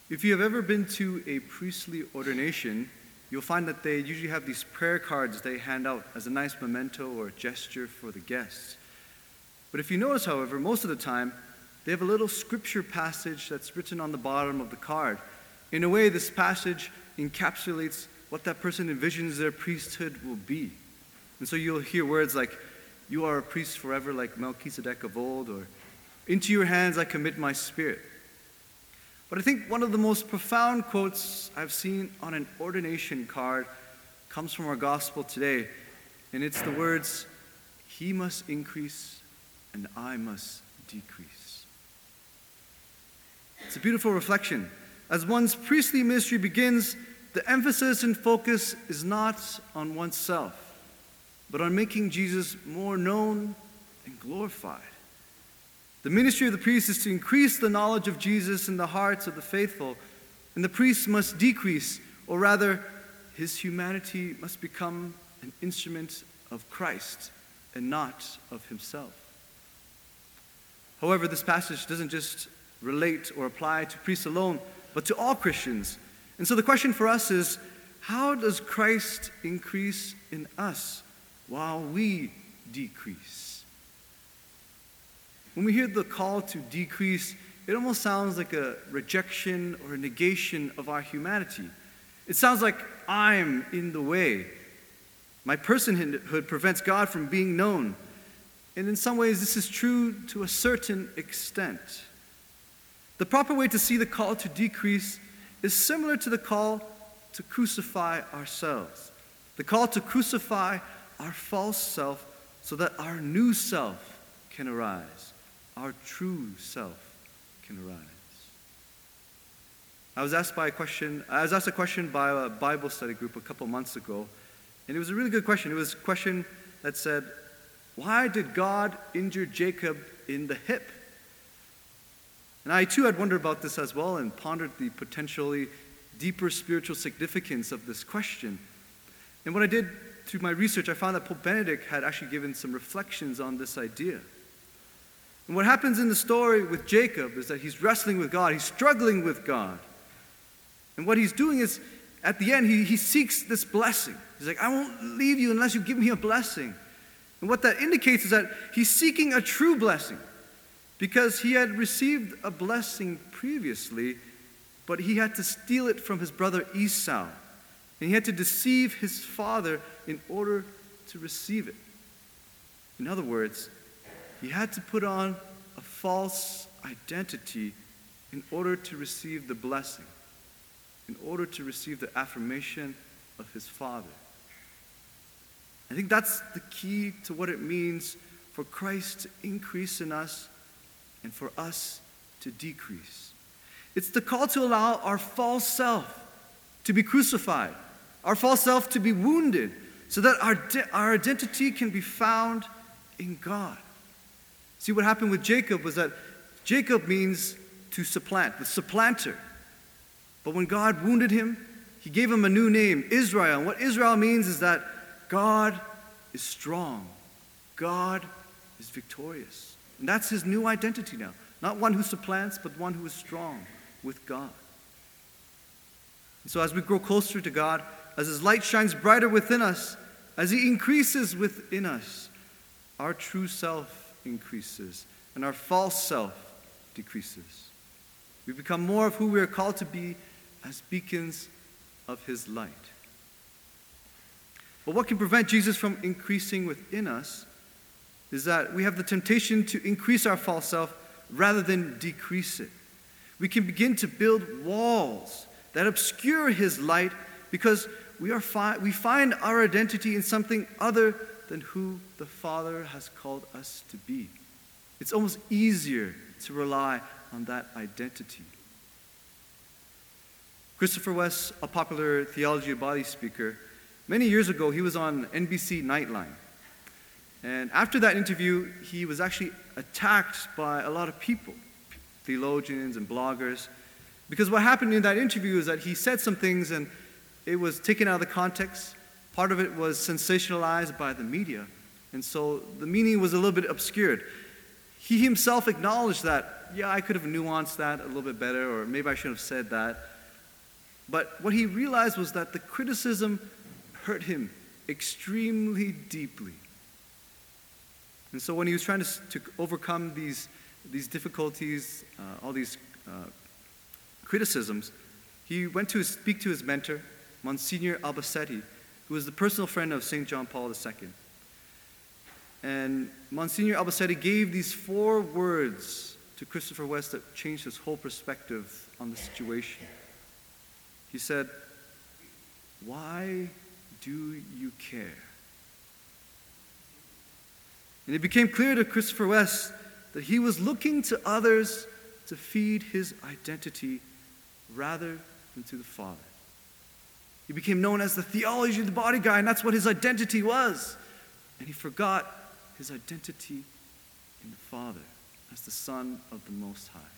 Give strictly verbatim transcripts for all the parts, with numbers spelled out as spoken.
If you have ever been to a priestly ordination, you'll find that they usually have these prayer cards they hand out as a nice memento or gesture for the guests. But if you notice, however, most of the time, they have a little scripture passage that's written on the bottom of the card. In a way, this passage encapsulates what that person envisions their priesthood will be. And so you'll hear words like, "You are a priest forever like Melchizedek of old," or "Into your hands I commit my spirit." But I think one of the most profound quotes I've seen on an ordination card comes from our gospel today, and it's the words, "He must increase and I must decrease." It's a beautiful reflection. As one's priestly ministry begins, the emphasis and focus is not on oneself, but on making Jesus more known and glorified. The ministry of the priest is to increase the knowledge of Jesus in the hearts of the faithful, and the priest must decrease, or rather, his humanity must become an instrument of Christ and not of himself. However, this passage doesn't just relate or apply to priests alone, but to all Christians. And so the question for us is, how does Christ increase in us while we decrease? When we hear the call to decrease, it almost sounds like a rejection or a negation of our humanity. It sounds like I'm in the way. My personhood prevents God from being known. And in some ways, this is true to a certain extent. The proper way to see the call to decrease is similar to the call to crucify ourselves. The call to crucify our false self so that our new self can arise. Our true self can arise. I was asked by a question, I was asked a question by a Bible study group a couple months ago, and it was a really good question. It was a question that said, why did God injure Jacob in the hip? And I too had wondered about this as well and pondered the potentially deeper spiritual significance of this question. And what I did through my research, I found that Pope Benedict had actually given some reflections on this idea. And what happens in the story with Jacob is that he's wrestling with God, he's struggling with God. And what he's doing is, at the end, he, he seeks this blessing. He's like, I won't leave you unless you give me a blessing. And what that indicates is that he's seeking a true blessing, because he had received a blessing previously, but he had to steal it from his brother Esau. And he had to deceive his father in order to receive it. In other words, he had to put on a false identity in order to receive the blessing, in order to receive the affirmation of his father. I think that's the key to what it means for Christ to increase in us and for us to decrease. It's the call to allow our false self to be crucified, our false self to be wounded, so that our, de- our identity can be found in God. See, what happened with Jacob was that Jacob means to supplant, the supplanter. But when God wounded him, he gave him a new name, Israel. And what Israel means is that God is strong. God is victorious. And that's his new identity now. Not one who supplants, but one who is strong with God. And so as we grow closer to God, as his light shines brighter within us, as he increases within us, our true self increases and our false self decreases. We become more of who we are called to be as beacons of his light. But what can prevent Jesus from increasing within us is that we have the temptation to increase our false self rather than decrease it. We can begin to build walls that obscure his light because we are fi- we find our identity in something other than who the Father has called us to be. It's almost easier to rely on that identity. Christopher West, a popular theology of body speaker, many years ago, he was on N B C Nightline. And after that interview, he was actually attacked by a lot of people, theologians and bloggers, because what happened in that interview is that he said some things and it was taken out of the context. Part of it was sensationalized by the media, and so the meaning was a little bit obscured. He himself acknowledged that yeah, I could have nuanced that a little bit better, or maybe I should have said that. But what he realized was that the criticism hurt him extremely deeply. And so when he was trying to, to overcome these, these difficulties, uh, all these uh, criticisms, he went to his, speak to his mentor, Monsignor Albacete, who was the personal friend of Saint John Paul the Second. And Monsignor Albacete gave these four words to Christopher West that changed his whole perspective on the situation. He said, "Why do you care?" And it became clear to Christopher West that he was looking to others to feed his identity rather than to the Father. He became known as the theology of the body guy, and that's what his identity was. And he forgot his identity in the Father as the Son of the Most High.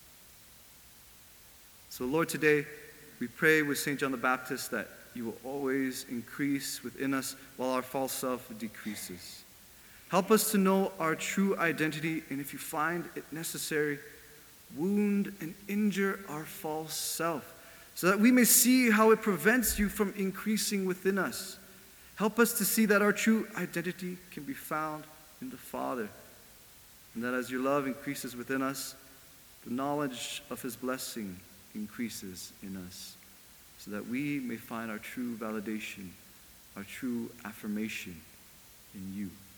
So, Lord, today we pray with Saint John the Baptist that you will always increase within us while our false self decreases. Help us to know our true identity, and if you find it necessary, wound and injure our false self, so that we may see how it prevents you from increasing within us. Help us to see that our true identity can be found in the Father, and that as your love increases within us, the knowledge of his blessing increases in us, so that we may find our true validation, our true affirmation in you.